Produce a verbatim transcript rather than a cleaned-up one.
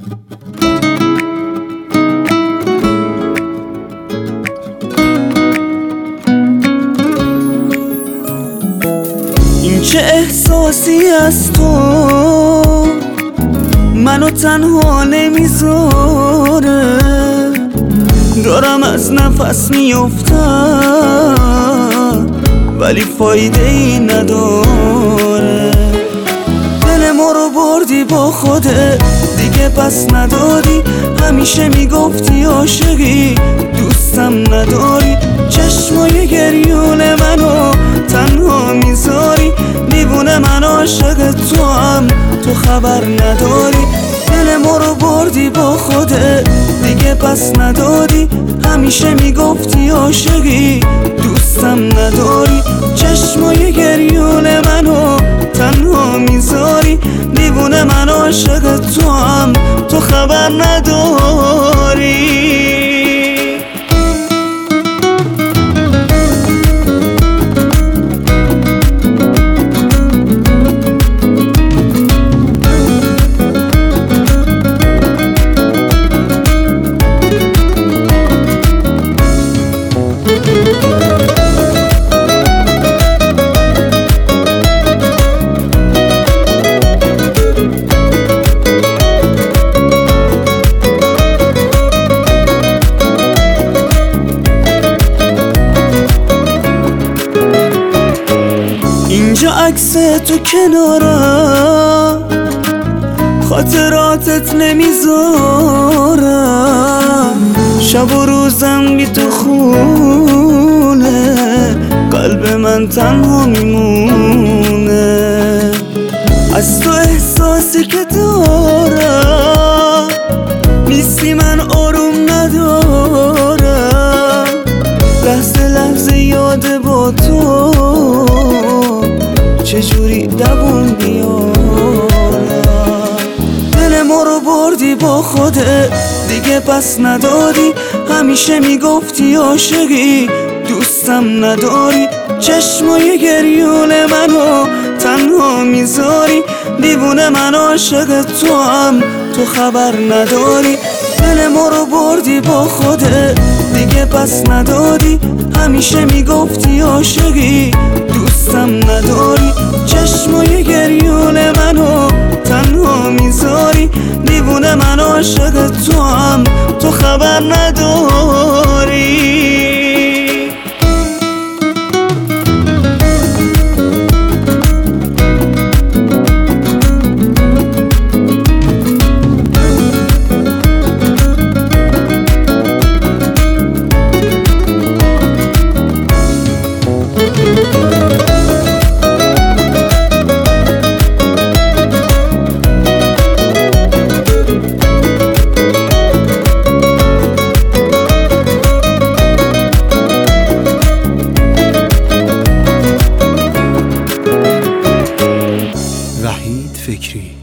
این چه احساسی از تو منو تنها نمیذاره، دارم از نفس میافتم ولی فایده ای نداره. دل ما رو بردی با خودت دیگه پس نداری، همیشه میگفتی عاشقی دوستم نداری. چشمای گریون منو تنها میذاری، دیوونه من عاشق تو هم تو خبر نداری. دل ما رو بردی با خودت دیگه پس نداری، همیشه میگفتی عاشقی دوستم نداری. چشمای گریون منو تنها میذاری، دیوونه من عاشق تو هم تو خبر نداری. اینجا عکس تو کنارم، خاطراتت نمیذارم، شب و روزم بی تو خونه، قلب من تنها میمونه. از تو احساسی که دارم نیستی، من آروم ندارم، لحظه لحظه یاد با تو چجوری دوام بیارم. دل ما رو بردی با خودت دیگه پس نداری، همیشه میگفتی عاشقی دوستم نداری. چشمای گریون منو تنها میذاری، دیوونه من عاشق تو هم تو خبر نداری. دل ما رو بردی با خودت دیگه پس نداری، همیشه میگفتی عاشقی دوستم نداری. چشمای گریون منو تنها میذاری، دیوونه من عاشق تو هم تو خبر نداری. وحید فکری.